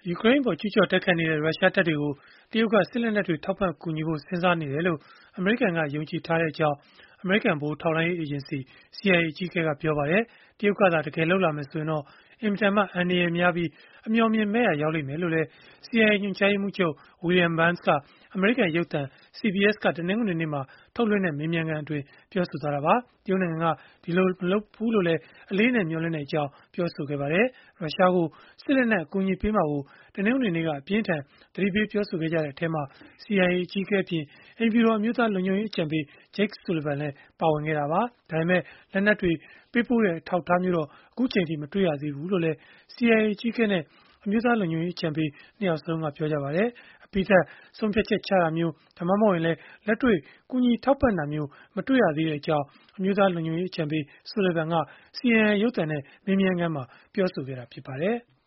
ယူကရိန်းအပေါ် ကျုးကျော်တိုက်ခိုက်နေတဲ့ ရုရှားတပ်တွေကို တရုတ်က စစ်လက်နက်တွေ ထောက်ပံ့ကူညီဖို့ စဉ်းစားနေတယ်လို့ အမေရိကန်က ယုံကြည်ထားကြောင်း အမေရိကန် ဗဟိုထောက်လှမ်းရေး အေဂျင်စီ CIA အကြီးအကဲက ပြောပါတယ်။ တရုတ်ကသာ တကယ်လုပ်လာမယ် ဆိုရင်တော့ အင်မတန်မှ အန္တရာယ်များပြီး အမြော်အမြင်မဲ့ရာ ရောက်လိမ့်မယ်လို့လည်း CIA ညွှန်ကြားရေးမှူးချုပ် William Burns က အမေရိကန် ရုပ်သံ CBS က တနင်္ဂနွေနေ့မှာ ထုတ်လွှင့်တဲ့ မေးမြန်းခန်းအတွင်း ပြောဆိုသွားတာပါ။ တရုတ်နိုင်ငံက ဒီလိုမလုပ်ဘူးလို့လည်း အလေးအနက် မျှော်လင့်ကြောင်း ပြောဆိုခဲ့ပါတယ်။ ရုရှားကို စစ်လက်နက် အကူအညီပေးမှာကို တနင်္ဂနွေနေ့က အပြင်းအထန် သတိပေး ပြောဆိုခဲ့ကြတဲ့ အထဲမှာ CIA အကြီးအကဲအပြင် အိမ်ဖြူတော် အမျိုးသားလုံခြုံရေး အကြံပေး Jake Sullivan လည်း ပါဝင်ခဲ့တာပါ။ ဒါပေမဲ့ လက်နက်တွေ ပေးပို့တဲ့ အထောက်အထားမျိုးတော့ အခုအချိန်အထိ မတွေ့ရသေးဘူးလို့လည်း CIA အကြီးအကဲနဲ့ အမျိုးသားလုံခြုံရေး အကြံပေး ၂ ယောက်စလုံးက ပြောပါတယ်။ အပြီးသတ် ဆုံးဖြတ်ချက်ချတာမျိုး ဒါမှမဟုတ်ရင်လည်း လက်တွေ့ ကူညီထောက်ပံ့တာမျိုး မတွေ့ရသေးကြောင်း အမျိုးသားလုံခြုံရေး အကြံပေး Sullivan က CNN ရုပ်သံနဲ့ မေးမြန်းခန်းမှာ ပြောဆိုခဲ့တာ ဖြစ်ပါတယ်။